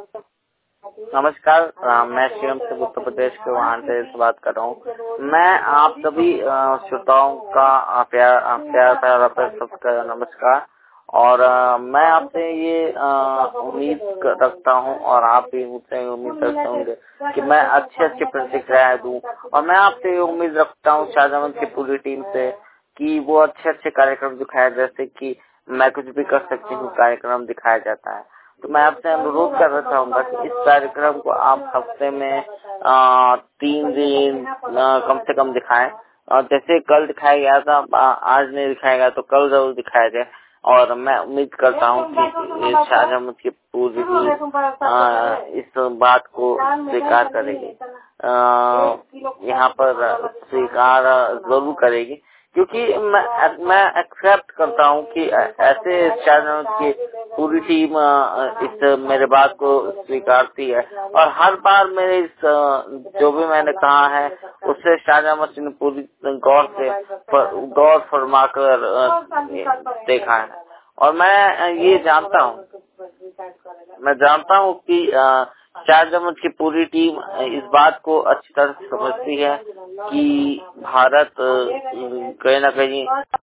नमस्कार। मैं शिवम से उत्तर प्रदेश के वहां से बात कर रहा हूँ। मैं आप सभी श्रोताओं का प्यार नमस्कार। और मैं आपसे ये उम्मीद रखता हूँ और आप भी मुझसे उम्मीद रखते होंगे कि मैं अच्छी प्रतिक्रियाएं दूं। और मैं आपसे ये उम्मीद रखता हूँ शाहजहां की पूरी टीम से कि वो अच्छे कार्यक्रम दिखाए, जैसे कि मैं कुछ भी कर सकती हूँ कार्यक्रम दिखाया जाता है। तो मैं आपसे अनुरोध करना चाहूंगा कि इस कार्यक्रम को आप हफ्ते में 3 दिन कम से कम दिखाएं। और जैसे कल दिखाया गया था, आज नहीं दिखाया गया तो कल जरूर दिखाया जाए। और मैं उम्मीद करता हूँ कि शाहजहां की पूरी इस बात को स्वीकार करेगी, यहाँ पर स्वीकार जरूर करेगी, क्योंकि मैं एक्सेप्ट करता हूँ कि ऐसे शाहजहां की पूरी टीम इस मेरे बात को स्वीकारती है। और हर बार मेरे इस जो भी मैंने कहा है उससे शाहजहां ने पूरी गौर फरमा कर देखा है। और मैं ये जानता हूँ कि शाहजहां की पूरी टीम इस बात को अच्छी तरह से समझती है कि भारत कहीं न कहीं